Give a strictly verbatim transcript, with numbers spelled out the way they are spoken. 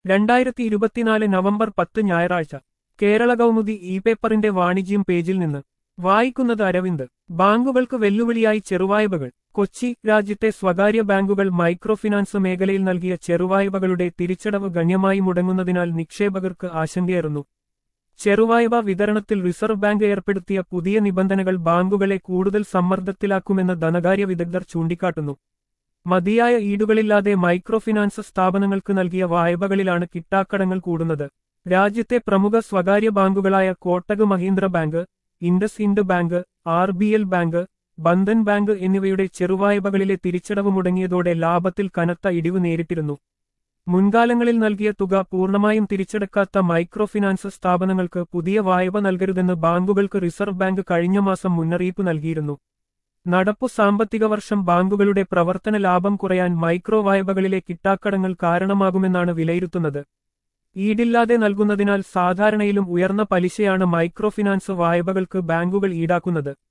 രണ്ടായിരത്തി ഇരുപത്തിനാല് നവംബർ പത്ത് ഞായറാഴ്ച കേരള കൗമുദി ഇ പേപ്പറിന്റെ വാണിജ്യം പേജിൽ നിന്ന് വായിക്കുന്നത് അരവിന്ദ്. ബാങ്കുകൾക്ക് വെല്ലുവിളിയായി ചെറുവായ്പകൾ. കൊച്ചി. രാജ്യത്തെ സ്വകാര്യ ബാങ്കുകൾ മൈക്രോ ഫിനാൻസ് മേഖലയിൽ നൽകിയ ചെറുവായ്പകളുടെ തിരിച്ചടവ് ഗണ്യമായി മുടങ്ങുന്നതിനാൽ നിക്ഷേപകർക്ക് ആശങ്കയേറുന്നു. ചെറുവായ്പ വിതരണത്തിൽ റിസർവ് ബാങ്ക് ഏർപ്പെടുത്തിയ പുതിയ നിബന്ധനകൾ ബാങ്കുകളെ കൂടുതൽ സമ്മർദ്ദത്തിലാക്കുമെന്ന് ധനകാര്യ വിദഗ്ധർ ചൂണ്ടിക്കാട്ടുന്നു. മതിയായ ഈടുകളില്ലാതെ മൈക്രോ ഫിനാൻസ് സ്ഥാപനങ്ങൾക്ക് നൽകിയ വായ്പകളിലാണ് കിട്ടാക്കടങ്ങൾ കൂടുന്നത്. രാജ്യത്തെ പ്രമുഖ സ്വകാര്യ ബാങ്കുകളായ Kotak Mahindra bank, IndusInd bank, R B L bank, Bandhan bank എന്നിവയുടെ ചെറുവായ്പകളിലെ തിരിച്ചടവ് മുടങ്ങിയതോടെ ലാഭത്തിൽ കനത്ത ഇടിവ് നേരിട്ടിരുന്നു. മുൻകാലങ്ങളിൽ നൽകിയ തുക പൂർണ്ണമായും തിരിച്ചടക്കാത്ത മൈക്രോ ഫിനാൻസ് സ്ഥാപനങ്ങൾക്ക് പുതിയ വായ്പ നൽകരുതെന്ന് ബാങ്കുകൾക്ക് റിസർവ് ബാങ്ക് കഴിഞ്ഞ മാസം മുന്നറിയിപ്പ് നൽകിയിരുന്നു. നടപ്പു സാമ്പത്തിക വർഷം ബാങ്കുകളുടെ പ്രവർത്തന ലാഭം കുറയാൻ മൈക്രോ വായ്പകളിലെ കിട്ടാക്കടങ്ങൾ കാരണമാകുമെന്നാണ് വിലയിരുത്തുന്നത്. ഈടില്ലാതെ നൽകുന്നതിനാൽ സാധാരണയിലും ഉയർന്ന പലിശയാണ് മൈക്രോ ഫിനാൻസ് വായ്പകൾക്ക് ബാങ്കുകൾ ഈടാക്കുന്നത്.